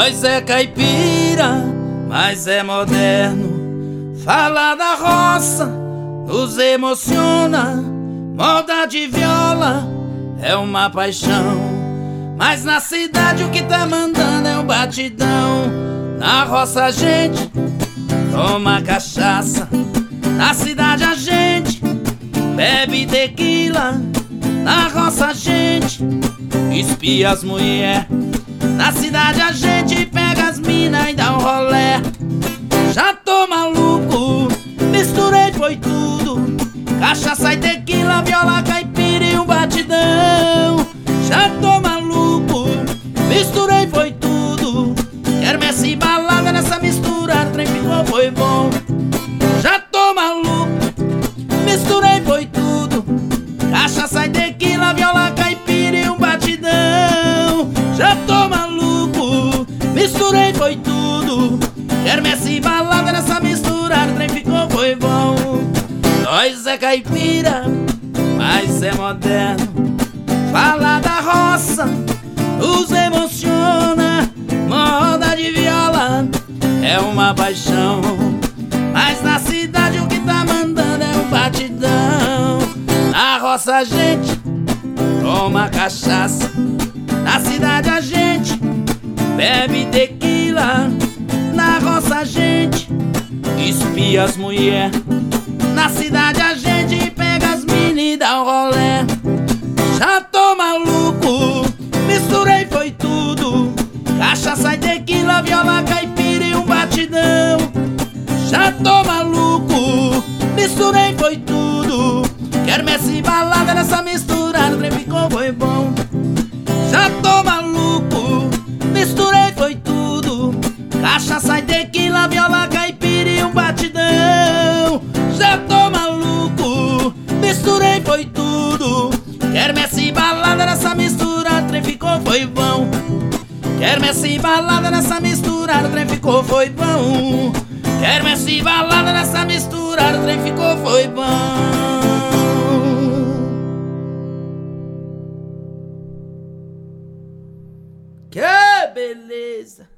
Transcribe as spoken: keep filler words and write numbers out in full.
Nós é caipira, mas é moderno. Fala da roça, nos emociona. Moda de viola é uma paixão, mas na cidade o que tá mandando é o batidão. Na roça a gente toma cachaça, na cidade a gente bebe tequila. Na roça a gente espia as mulher, na cidade a gente pega as mina e dá um rolé. Já tô maluco, misturei foi tudo, cachaça e tequila, viola, caipira e um batidão. Já tô maluco, misturei foi tudo, quermesse e balada nessa mistura, o trem ficou foi bom. Já tô maluco, misturei foi tudo, cachaça e tequila, viola, caipira e um batidão. Já tô maluco, misturei foi tudo, quermesse e balada nessa mistura, o trem ficou foi bom. Nós é caipira, mas é moderno. Fala da roça, nos emociona. Moda de viola é uma paixão, mas na cidade o que tá mandando é o batidão. Na roça a gente toma cachaça, na cidade a gente bebe tequila. Na roça a gente espia as mulher, na cidade a gente pega as mina e dá um rolé. Já tô maluco, misturei foi tudo, cachaça e tequila, viola, caipira e um batidão. Já tô maluco, misturei foi tudo, quermesse e balada nessa mistura, o trem ficou foi bom. Já tô maluco, misturei foi tudo, cachaça e tequila, viola, caipira e um batidão. Já tô maluco, misturei foi tudo, quermesse e balada nessa mistura, o trem ficou foi bom. Quermesse e balada nessa mistura, o trem ficou foi bom. Quermesse e balada nessa mistura, o trem ficou foi bom. Que beleza!